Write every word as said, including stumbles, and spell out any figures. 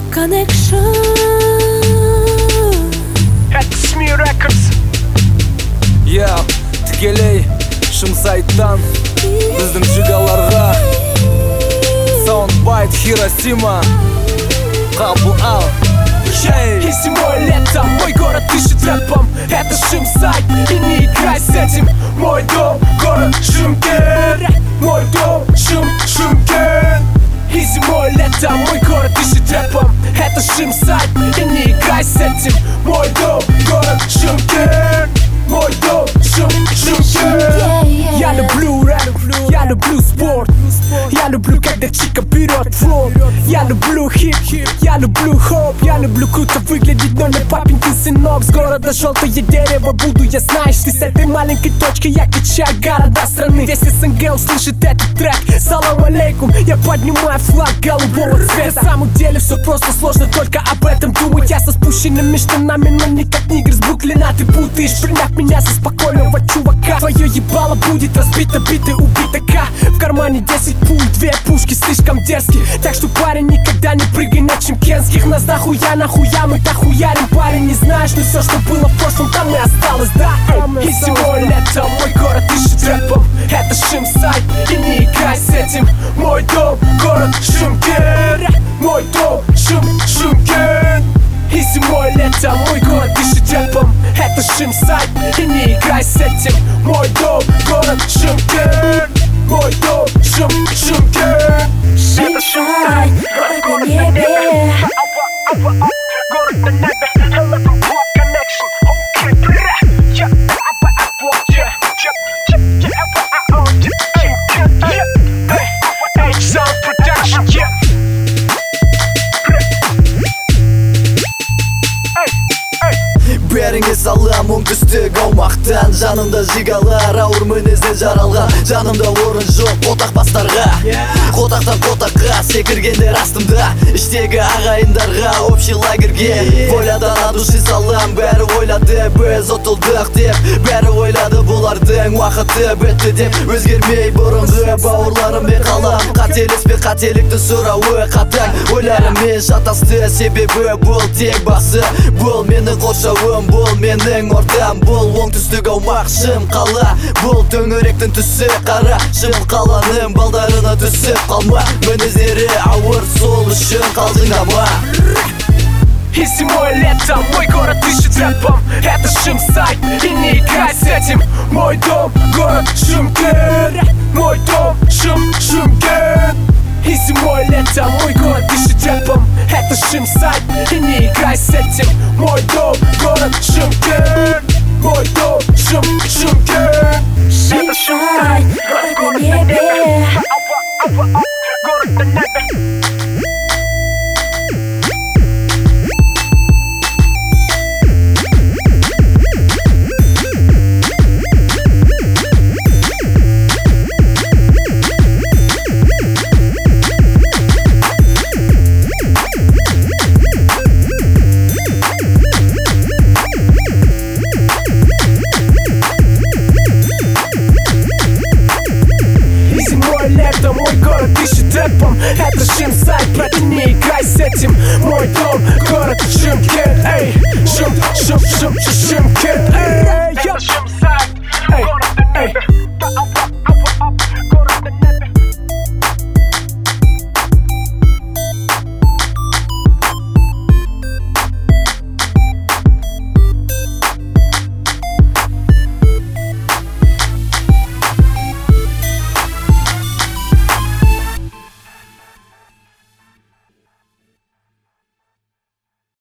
Connection. Это СМИ Records. Я тікелей Шымсайттан біздің жигаларға Soundbite Хиросима Қабыл ал. И зимой, летом мой город дышит рэпом. Это Шымсайт, и не играй с этим. Мой дом, город Шымкент. Мой дом, Шым, Шымкент. И зимой, летом мой город дышит рэпом. Это Шымсайт, и не играй с этим. Мой дом, город Шымкент. Мой дом, Шым, Шымкент. Я люблю рэп, я люблю спорт. Я люблю, когда чика берет флот. Я люблю хип, я люблю хоп. Я люблю круто выглядеть, но не папенькин сынок. С города желтое дерево буду я, знаешь. Ты с этой маленькой точки, я качаю города страны. Весь СНГ услышит этот трек. Салам алейкум, я поднимаю флаг голубого цвета. На самом деле все просто, сложно только об этом думать. Я со спущенными штанами, но не как нигер с Бруклина. Ты путаешь, приняв меня за спокойного чувака. Твое ебало будет разбито, биты, убито К. В кармане десять пуль, две пушки слишком дерзкие. Так что, парень, никогда не прыгай на чемкенских. Нас нахуя, нахуя, мы дохуярим, парень. Не знаешь, но все, что было в прошлом, там и осталось, да. И зимой, летом мой город дышит рэпом. Это Шымсайт, и не играй с этим. Мой дом, город Шымкент. Мой дом, Шым, Шымкент. И зимой, летом мой город дышит рэпом. Это Шымсайт, и не играй с этим. Мой дом, город Шымкент. Мой дом, Шым, Шымкент. Это Шымкент, город на небе. Город на небе. Eleven Block Connection. Окей, бля. Я абба абба. Я, я, я, я абба абба. Я, я, я. Sound Production. Я. Беріңе салам оңтүстік аумақтан. Жанымда жигалар, ауыр мінезден жаралған. Жанымда орын жоқ қотақ бастарға. Қотақтан қотаққа секіргендер астымда. Іштегі ағайындарға, общий лагерге. Волядан адуши салам, бәрі ойлады біз ұтылдық деп. Бәрі ойлады бұлардың уақыты бітті деп. Өзгермей бұрынғы бауырларыммен қалам. Қателеспе қателікті сұрауы қатаң. Ойларыммен шатасты, себебі бұл тек басы. Бұл менің қоршауым, бұл менің ортам. Бұл оңтүстік аумақ шым қала. Бұл төңіректің түсі қара. Шым қаланың балдарына түсіп қалма. Мінездері ауыр, сол үшін қалдың ама. И зимой, летом мой город дышит рэпом. Это Шымсайт, и не играй с этим. Мой дом, город Шымкент. Мой дом, Шым, Шымкент. И зимой, летом мой город дышит рэпом. Это Шымсайт, и не играй с этим. Мой дом, город Шымкент. Мой дом, Шым, Шымкент. Это Шымкент, город на небе. город на небе. Лето, мой город дышит рэпом. Это Шымсайт, брат, не играй с этим. Мой дом, город Шымкент. Эй, Шым, Шым, Шым, Шымкент. Эй, это Шымсайт.